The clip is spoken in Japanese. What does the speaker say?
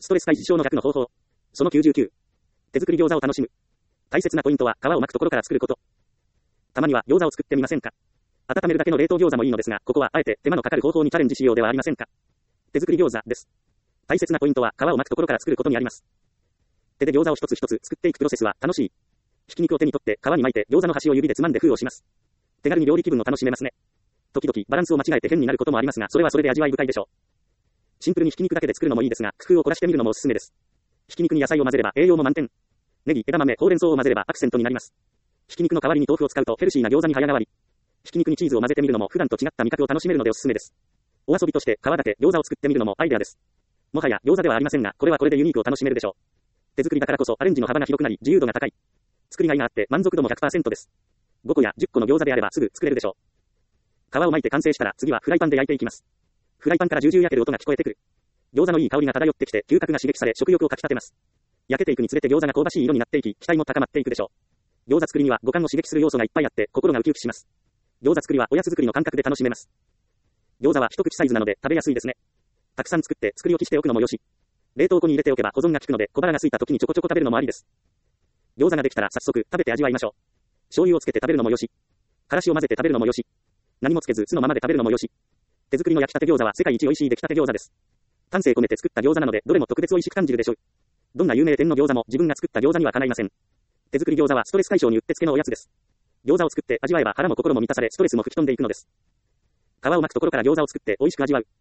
ストレス解消の逆の方法。その99。手作り餃子を楽しむ。大切なポイントは皮を巻くところから作ること。たまには餃子を作ってみませんか？温めるだけの冷凍餃子もいいのですが、ここはあえて手間のかかる方法にチャレンジしようではありませんか。手作り餃子です。大切なポイントは皮を巻くところから作ることにあります。手で餃子を一つ一つ作っていくプロセスは楽しい。ひき肉を手に取って皮に巻いて餃子の端を指でつまんで封をします。手軽に料理気分を楽しめますね。時々バランスを間違えて変になることもありますが、それはそれで味わい深いでしょう。シンプルにひき肉だけで作るのもいいですが、工夫を凝らしてみるのもおすすめです。ひき肉に野菜を混ぜれば栄養も満点。ネギ、枝豆、ほうれん草を混ぜればアクセントになります。ひき肉の代わりに豆腐を使うとヘルシーな餃子に早変わり。ひき肉にチーズを混ぜてみるのも普段と違った味覚を楽しめるのでおすすめです。お遊びとして皮だけ餃子を作ってみるのもアイデアです。もはや餃子ではありませんが、これはこれでユニークを楽しめるでしょう。手作りだからこそアレンジの幅が広くなり自由度が高い。作りがいがあって満足度も 100% です。5個や10個の餃子であればすぐ作れるでしょう。皮を巻いて完成したら次はフライパンで焼いていきます。フライパンからジュージュー焼ける音が聞こえてくる。餃子のいい香りが漂ってきて嗅覚が刺激され食欲をかき立てます。焼けていくにつれて餃子が香ばしい色になっていき期待も高まっていくでしょう。餃子作りには五感を刺激する要素がいっぱいあって心がウキウキします。餃子作りはおやつ作りの感覚で楽しめます。餃子は一口サイズなので食べやすいですね。たくさん作って作り置きしておくのもよし。冷凍庫に入れておけば保存が効くので小腹が空いた時にちょこちょこ食べるのもありです。餃子ができたら早速食べて味わいましょう。醤油をつけて食べるのもよし。からしを混ぜて食べるのもよし。何もつけず酢のままで食べるのもよし。手作りの焼きたて餃子は世界一美味しい出来たて餃子です。丹精込めて作った餃子なのでどれも特別美味しく感じるでしょう。どんな有名店の餃子も自分が作った餃子にはかないません。手作り餃子はストレス解消にうってつけのおやつです。餃子を作って味わえば腹も心も満たされストレスも吹き飛んでいくのです。皮を巻くところから餃子を作って美味しく味わう。